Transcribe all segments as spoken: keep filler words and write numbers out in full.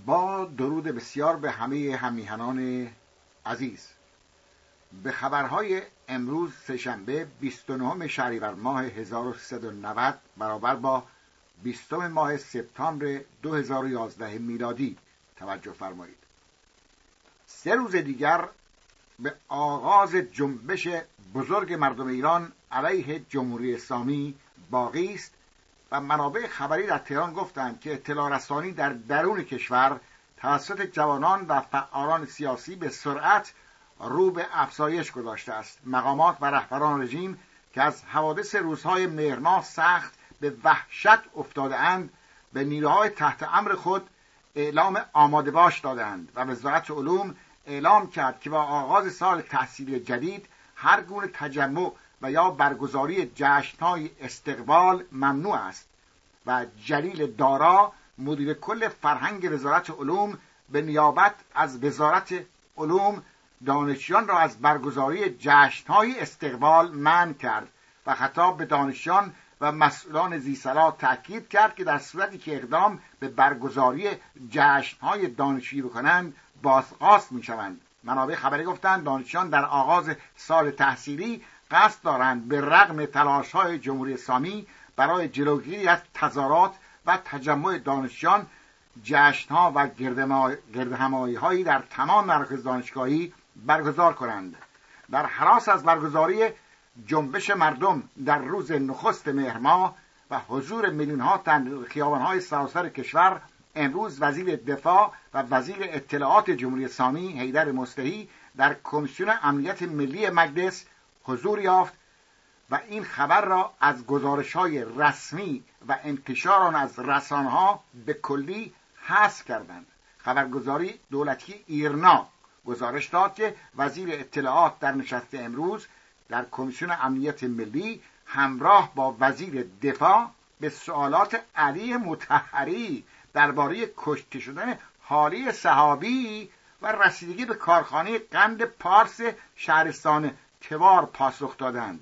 با درود بسیار به همه همیهنان عزیز، به خبرهای امروز سه‌شنبه بیست و نهم شهریور ماه هزار و سیصد و نود برابر با بیستم ماه سپتامبر دو هزار و یازده میلادی توجه فرمایید. سه روز دیگر به آغاز جنبش بزرگ مردم ایران علیه جمهوری اسلامی باقی است و منابع خبری در تهران گفتند که اطلاع رسانی در درون کشور توسط جوانان و فعالان سیاسی به سرعت رو به افزایش گذاشته است. مقامات و رهبران رژیم که از حوادث روزهای مهرماه سخت به وحشت افتاده اند به نیروهای تحت امر خود اعلام آماده باش دادند و وزارت علوم اعلام کرد که با آغاز سال تحصیلی جدید هر گونه تجمع و یا برگزاری جشن‌های استقبال ممنوع است و جلیل دارا مدیر کل فرهنگ وزارت علوم به نیابت از وزارت علوم دانشجویان را از برگزاری جشن‌های استقبال منع کرد و خطاب به دانشجویان و مسئولان ذی‌صلاح تأکید کرد که در صورتی که اقدام به برگزاری جشن‌های دانشجویی بکنند بازخواست می‌شوند. منابع خبری گفتند دانشجویان در آغاز سال تحصیلی قصد دارند به رغم تلاش‌های جمهوری اسلامی برای جلوگیری از تظاهرات و تجمع دانشجویان جشن‌ها و گردهمایی‌هایی در تمام مراکز دانشگاهی برگزار کنند. در هراس از برگزاری جنبش مردم در روز نخست مهر ماه و حضور میلیون‌ها تن خیابان‌های سراسر کشور، امروز وزیر دفاع و وزیر اطلاعات جمهوری اسلامی حیدر مصلحی در کمیسیون امنیت ملی مجلس حضور یافت و این خبر را از گزارش‌های رسمی و انتشار آن از رسانه‌ها به کلی حذف کردند. خبرگزاری دولتی ایرنا گزارش داد که وزیر اطلاعات در نشست امروز در کمیسیون امنیت ملی همراه با وزیر دفاع به سوالات علی مطهری درباره کشته شدن حالی صحابی و رسیدگی به کارخانه قند پارس شهرستان توار پاسخ دادند.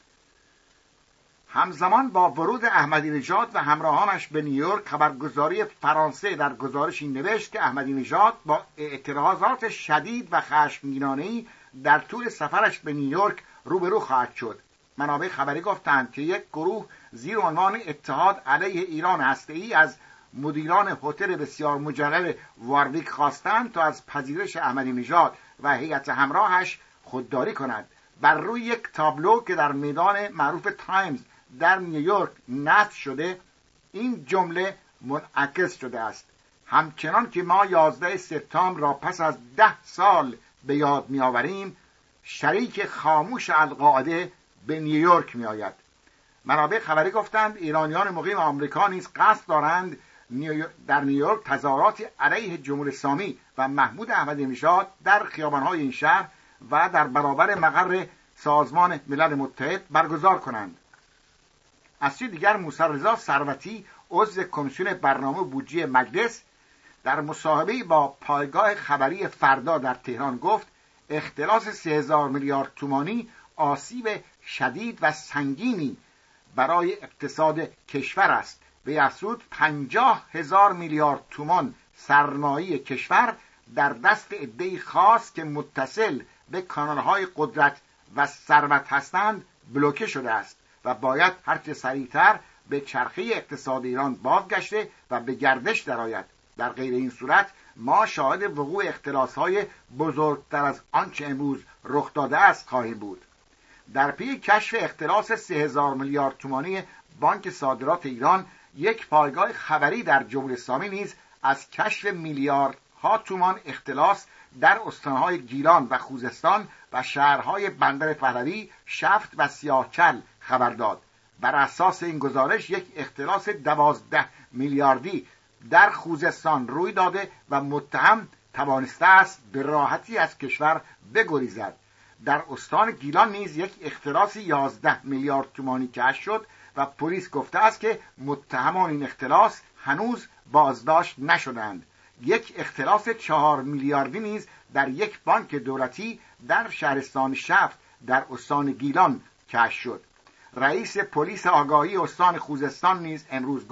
همزمان با ورود احمدی نژاد و همراهانش به نیویورک، خبرگزاری فرانسه در گزارشی نوشت که احمدی نژاد با اعتراضات شدید و خشمگینانه‌ای در طول سفرش به نیویورک روبرو خواهد شد. منابع خبری گفتند که یک گروه زیر عنوان اتحاد علیه ایران هسته‌ای از مدیران هتل بسیار مجلل واردیک خواستند تا از پذیرش احمدی نژاد و هیئت همراهش خودداری کند. بر روی یک تابلو که در میدان معروف تایمز در نیویورک نصب شده این جمله منعکس شده است: همچنان که ما یازده سپتامبر را پس از ده سال به یاد می‌آوریم، شریک خاموش القاعده به نیویورک می‌آید. منابع خبری گفتند ایرانیان مقیم آمریکا نیز قصد دارند در نیویورک تظاهرات علیه جمهوری اسلامی و محمود احمدی نژاد در خیابان‌های این شهر و در برابر مقر سازمان ملل متحد برگزار کنند. از سوی دیگر موسی رضا ثروتی عضو کمیسیون برنامه بودجه مجلس در مصاحبه‌ای با پایگاه خبری فردا در تهران گفت اختلاس سه هزار میلیارد تومانی آسیب شدید و سنگینی برای اقتصاد کشور است. به افزود پنجاه هزار میلیارد تومان سرمایه کشور در دست عده‌ای خاص که متصل به کانال‌های قدرت و ثروت هستند بلوکه شده است و باید هرچه سریعتر به چرخه اقتصاد ایران بازگشته و به گردش درآید. در غیر این صورت ما شاهد وقوع اختلاس‌های بزرگتر از آنچه امروز رخ داده است خواهیم بود. در پی کشف اختلاس سه هزار میلیارد تومانی بانک صادرات ایران، یک پایگاه خبری در جمهوری اسلامی نیز از کشف میلیاردها تومان اختلاس در استانهای گیلان و خوزستان و شهرهای بندر پهلوی، شفت و سیاهچل خبر داد. بر اساس این گزارش یک اختلاس دوازده میلیاردی در خوزستان روی داده و متهم توانسته است به راحتی از کشور بگریزد. در استان گیلان نیز یک اختلاس یازده میلیارد تومانی کشف شد و پلیس گفته است که متهمان این اختلاس هنوز بازداشت نشدند. یک اختلاس چهار میلیاردی نیز در یک بانک دولتی در شهرستان شفت در استان گیلان کشف شد. رئیس پلیس آگاهی استان خوزستان نیز امروز گفت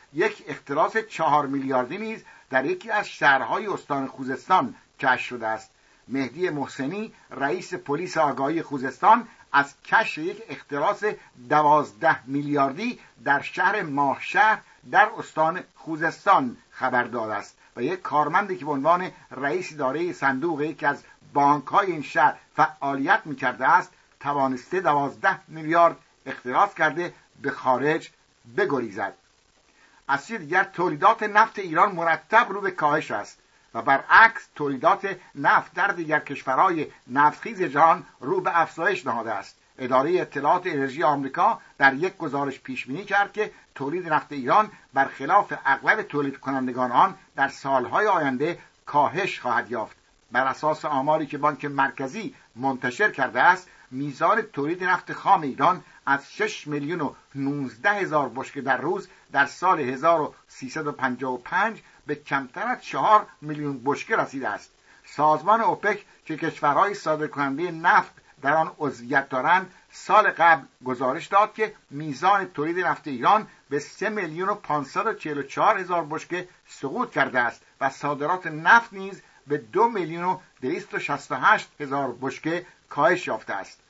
یک اختلاس چهار میلیاردی نیز در یکی از شهرهای استان خوزستان کشف شده است. مهدی محسنی رئیس پلیس آگاهی خوزستان از کشف یک اختلاس دوازده میلیاردی در شهر ماهشهر در استان خوزستان خبر داده است و یک کارمندی که به عنوان رئیس اداره صندوق یکی از بانک‌های این شهر فعالیت می‌کرده است توانسته دوازده میلیارد اختلاس کرده به خارج بگریزد. از سوی دیگر تولیدات نفت ایران مرتب رو به کاهش است و برعکس تولیدات نفت در دیگر کشورهای نفتخیز جهان رو به افزایش نهاده است. اداره اطلاعات انرژی آمریکا در یک گزارش پیش بینی کرد که تولید نفت ایران برخلاف اغلب تولید کنندگان آن در سالهای آینده کاهش خواهد یافت. بر اساس آماری که بانک مرکزی منتشر کرده است، میزان تولید نفت خام ایران از شش میلیون و نوزده هزار بشکه در روز در سال هزار و سیصد و پنجاه و پنج به کمتر از چهار میلیون بشکه رسیده است. سازمان اوپک که کشورهای صادرکننده نفت در آن عضویت دارند سال قبل گزارش داد که میزان تولید نفت ایران به سه میلیون و پانصد و چهل و چهار هزار بشکه سقوط کرده است و صادرات نفت نیز به دو میلیون و دویست و شصت و هشت هزار بشکه کاهش یافته است.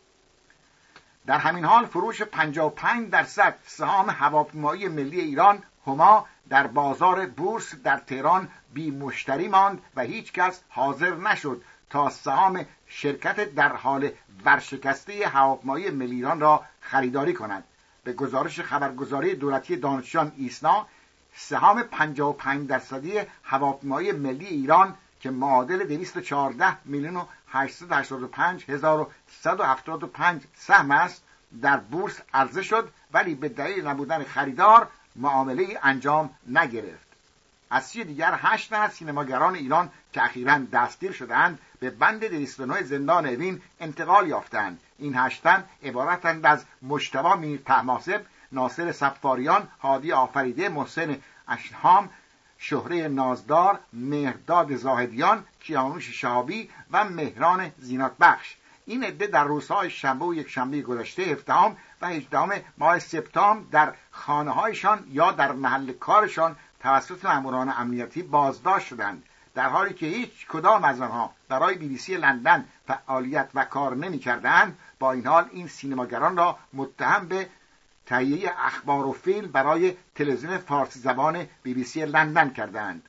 در همین حال فروش پنجاه و پنج درصد سهام هواپیمایی ملی ایران هما در بازار بورس در تهران بی مشتری ماند و هیچ کس حاضر نشد تا سهام شرکت در حال ورشکسته هواپیمایی ملی ایران را خریداری کند. به گزارش خبرگزاری دولتی دانشجویان ایسنا، سهام پنجاه و پنج درصدی هواپیمایی ملی ایران که معادل دویست و چهارده میلیون و هشتصد و هشتاد و پنج هزار و صد و هفتاد و پنج سهم است در بورس عرضه شد، ولی به دلیل نبودن خریدار معامله انجام نگرفت. از سوی دیگر هشت تن از سینماگران ایران که اخیراً دستگیر شدند به بند دویست و نه زندان اوین انتقال یافتند. این هشت تن عبارتند از مجتبی میر طهماسب، ناصر صفاریان، هادی آفریده، محسن اشهام، شهره نازدار، مهرداد زاهدیان، کیانوش شهابی و مهران زینات بخش. این عده در روزهای شنبه و یک شنبه گذشته هفدهم و هجدهم ماه سپتامبر در خانه‌هایشان یا در محل کارشان توسط ماموران امنیتی بازداشت شدند، در حالی که هیچ کدام از آنها برای بی بی سی لندن فعالیت و کار نمی‌کردند. با این حال این سینماگران را متهم به تهیه اخبار و فیلم برای تلویزیون فارسی زبان بی بی سی لندن کردند.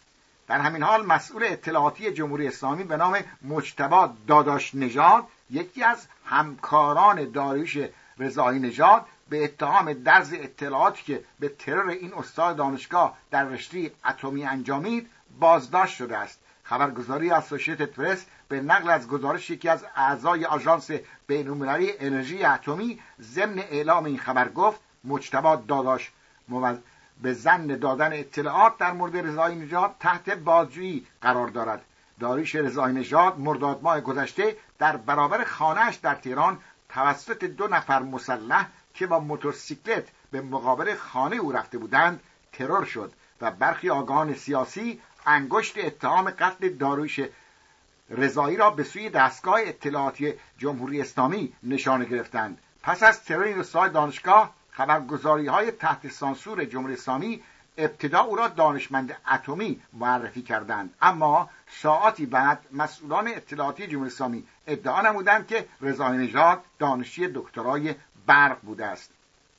در همین حال مسئول اطلاعاتی جمهوری اسلامی به نام مجتبی داداش نژاد، یکی از همکاران داریوش رضایی نژاد، به اتهام درز اطلاعاتی که به ترور این استاد دانشگاه در رشته اتمی انجامید بازداشت شده است. خبرگزاری اسوسییتد پرس به نقل از گزارش یکی از اعضای آژانس بین‌المللی انرژی اتمی ضمن اعلام این خبر گفت مجتبی داداش موز... به ظن دادن اطلاعات در مورد رضایی نژاد تحت بازجویی قرار دارد. داریوش رضایی نژاد مرداد ماه گذشته در برابر خانه‌اش در تهران توسط دو نفر مسلح که با موتورسیکلت به مقابل خانه او رفته بودند ترور شد و برخی آگاهان سیاسی انگشت اتهام قتل داریوش رضایی را به سوی دستگاه اطلاعاتی جمهوری اسلامی نشانه گرفتند. پس از ترور این استاد دانشگاه، خبرگزاری‌های تحت سانسور جمهوری اسلامی ابتدا او را دانشمند اتمی معرفی کردند، اما ساعاتی بعد مسئولان اطلاعاتی جمهوری اسلامی ادعا نمودند که رضایی نژاد دانشجوی دکترای برق بوده است.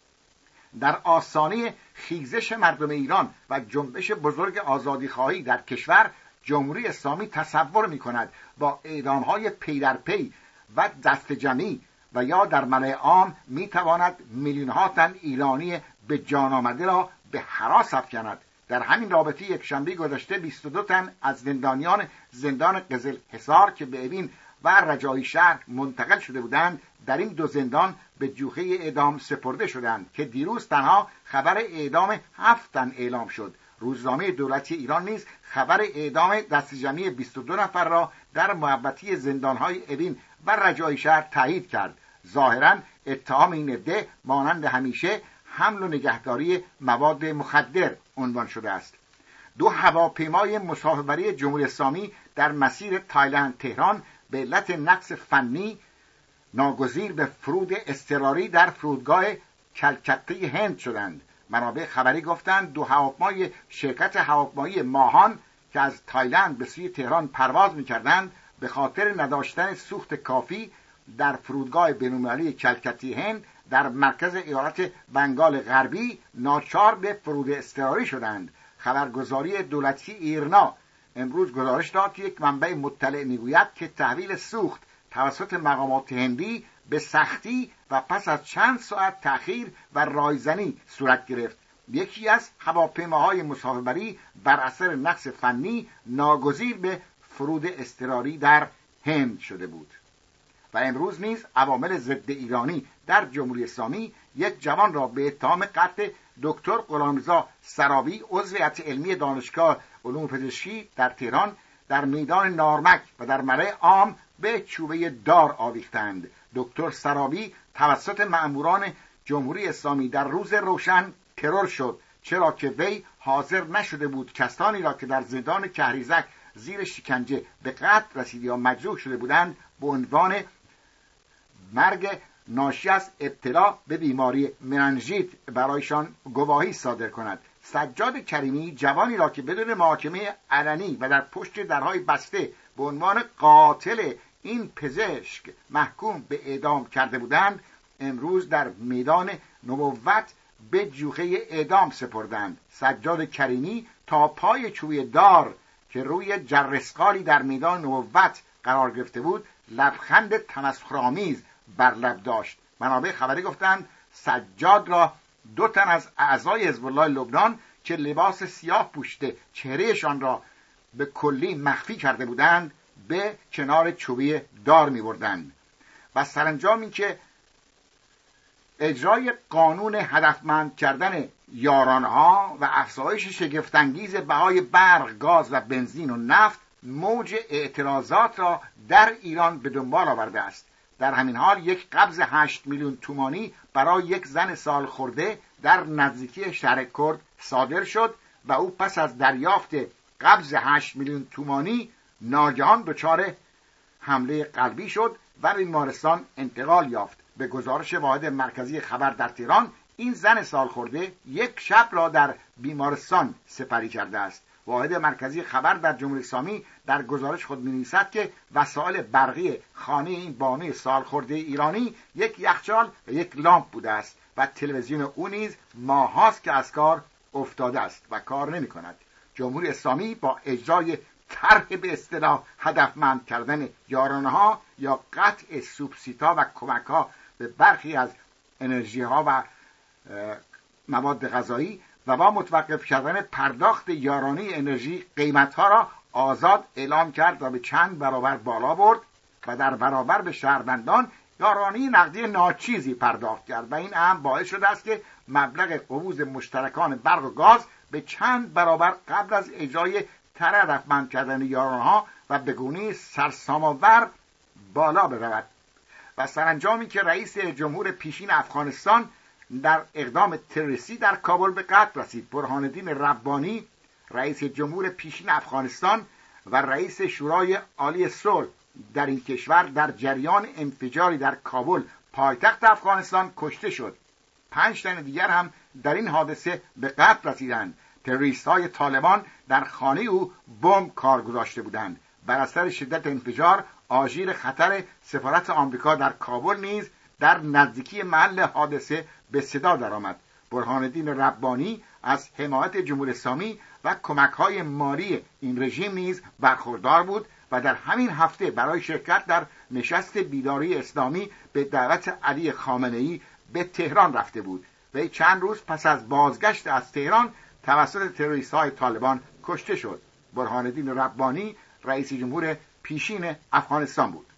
در آستانه خیزش مردم ایران و جنبش بزرگ آزادیخواهی در کشور، جمهوری اسلامی تصور می‌کند با اعدام‌های پی در پی و دست جمعی و یا در ملأ عام می‌تواند میلیون‌ها تن ایرانی به جان آمده را به هراس افکند. در همین رابطه یک شنبه گذشته بیست و دو تن از زندانیان زندان قزل حصار که به اوین و رجایی شهر منتقل شده بودند در این دو زندان به جوخه اعدام سپرده شدند که دیروز تنها خبر اعدام هفت تن اعلام شد. روزنامه دولتی ایران نیز خبر اعدام دست جمعی بیست و دو نفر را در محوطه زندان‌های اوین و رجایی شهر تایید کرد. ظاهراً اتهام این عده مانند همیشه حمل و نگهداری مواد مخدر عنوان شده است. دو هواپیمای مسافربری جمهوری اسلامی در مسیر تایلند تهران به علت نقص فنی ناگزیر به فرود اضطراری در فرودگاه کلکته هند شدند. منابع خبری گفتند دو هواپیمای شرکت هواپیمایی ماهان که از تایلند به سوی تهران پرواز می‌کردند به خاطر نداشتن سوخت کافی در فرودگاه بین‌المللی کلکتی هند در مرکز ایالت بنگال غربی ناچار به فرود اضطراری شدند. خبرگزاری دولتی ایرنا امروز گزارش داد که یک منبع مطلع میگوید که تحویل سوخت توسط مقامات هندی به سختی و پس از چند ساعت تأخیر و رایزنی صورت گرفت. یکی از هواپیماهای مسافربری بر اثر نقص فنی ناگزیر به فرود اضطراری در هند شده بود. و امروز نیز عوامل ضد ایرانی در جمهوری اسلامی یک جوان را به اتهام قتل دکتر غلامرضا سراوی عضو هیئت علمی دانشگاه علوم پزشکی در تهران در میدان نارمک و در ملأ عام به چوبه دار آویختند. دکتر سراوی توسط مأموران جمهوری اسلامی در روز روشن ترور شد، چرا که وی حاضر نشده بود کسانی را که در زندان کهریزک زیر شکنجه به قتل رسیده یا مجروح شده بودند به عنوان مرگ ناشی از ابتلا به بیماری مننژیت برایشان گواهی صادر کند. سجاد کریمی جوانی را که بدون محاکمه علنی و در پشت درهای بسته به عنوان قاتل این پزشک محکوم به اعدام کرده بودند امروز در میدان نبوت به جوخه اعدام سپردند. سجاد کریمی تا پای چوبه دار که روی جرثقالی در میدان نبوت قرار گرفته بود لبخند تمسخرآمیز بر لب داشت. منابع خبری گفتند سجاد را دو تن از اعضای حزب الله لبنان که لباس سیاه پوشیده چهرهشان را به کلی مخفی کرده بودند به کنار چوبه دار می بردند. و سرانجام این که اجرای قانون هدفمند کردن یارانها و افزایش شگفت‌انگیز بهای برق، گاز و بنزین و نفت موج اعتراضات را در ایران به دنبال آورده است. در همین حال یک قبض هشت میلیون تومانی برای یک زن سال خورده در نزدیکی شهر کرد صادر شد و او پس از دریافت قبض هشت میلیون تومانی ناگهان دچار حمله قلبی شد و به بیمارستان انتقال یافت. به گزارش واحد مرکزی خبر در تهران این زن سال خورده یک شب را در بیمارستان سپری کرده است. واحد مرکزی خبر در جمهوری اسلامی در گزارش خود می‌نویسد که وسایل برقی خانه این بانوی سالخورده ایرانی یک یخچال و یک لامپ بوده است و تلویزیون او نیز ماهاست که از کار افتاده است و کار نمی‌کند. جمهوری اسلامی با اجرای طرح به اصطلاح هدفمند کردن یارانه‌ها یا قطع سوبسیدها و کمک‌ها به برخی از انرژی‌ها و مواد غذایی و با متوقف کردن پرداخت یارانه انرژی قیمتها را آزاد اعلام کرد و به چند برابر بالا برد و در برابر به شهروندان یارانه نقدی ناچیزی پرداخت کرد و این هم باعث شده است که مبلغ قبوض مشترکان برق و گاز به چند برابر قبل از اجرای طرح هدفمند کردن یارانه‌ها و به گونه‌ای سرسام‌آور بالا برود. و سرانجامی که رئیس جمهور پیشین افغانستان در اقدام تروریستی در کابل به قتل رسید. برهان الدین ربانی رئیس جمهور پیشین افغانستان و رئیس شورای عالی صلح در این کشور در جریان انفجاری در کابل پایتخت افغانستان کشته شد. پنج تن دیگر هم در این حادثه به قتل رسیدند. تروریست‌های طالبان در خانه او بمب کار گذاشته بودند. بر اثر شدت انفجار آژیر خطر سفارت آمریکا در کابل نیز در نزدیکی محل حادثه به صدا درآمد. برهان الدین ربانی از حمایت جمهوری اسلامی و کمک‌های مالی این رژیم نیز برخوردار بود و در همین هفته برای شرکت در نشست بیداری اسلامی به دعوت علی خامنه‌ای به تهران رفته بود. وی چند روز پس از بازگشت از تهران توسط تروریست‌های طالبان کشته شد. برهان الدین ربانی رئیس جمهور پیشین افغانستان بود.